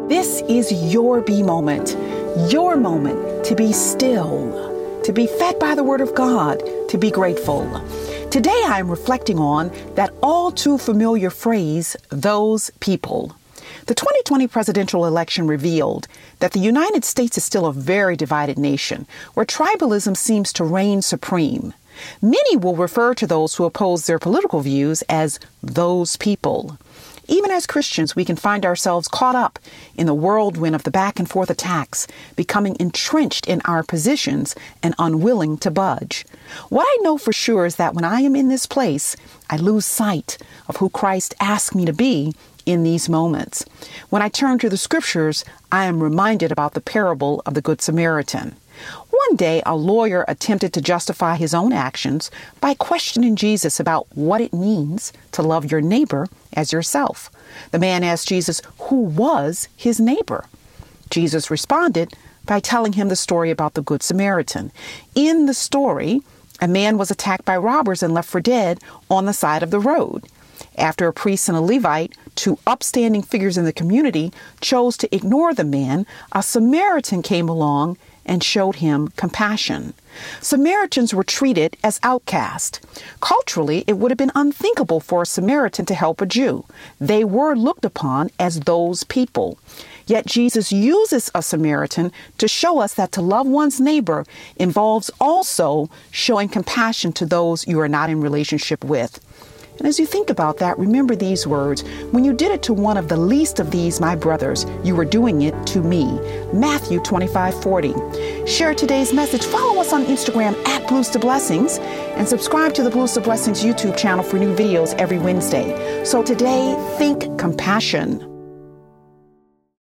This is your be moment to be still, to be fed by the Word of God, to be grateful. Today I am reflecting on that all too familiar phrase, those people. The 2020 presidential election revealed that the United States is still a very divided nation where tribalism seems to reign supreme. Many will refer to those who oppose their political views as those people. Even as Christians, we can find ourselves caught up in the whirlwind of the back and forth attacks, becoming entrenched in our positions and unwilling to budge. What I know for sure is that when I am in this place, I lose sight of who Christ asked me to be in these moments. When I turn to the scriptures, I am reminded about the parable of the Good Samaritan. One day, a lawyer attempted to justify his own actions by questioning Jesus about what it means to love your neighbor as yourself. The man asked Jesus who was his neighbor. Jesus responded by telling him the story about the Good Samaritan. In the story, a man was attacked by robbers and left for dead on the side of the road. After a priest and a Levite, two upstanding figures in the community, chose to ignore the man, a Samaritan came along and showed him compassion. Samaritans were treated as outcasts. Culturally, it would have been unthinkable for a Samaritan to help a Jew. They were looked upon as those people. Yet Jesus uses a Samaritan to show us that to love one's neighbor involves also showing compassion to those you are not in relationship with. And as you think about that, remember these words. When you did it to one of the least of these, my brothers, you were doing it to me. Matthew 25:40. Share today's message. Follow us on Instagram at Blues to Blessings and subscribe to the Blues to Blessings YouTube channel for new videos every Wednesday. So today, think compassion.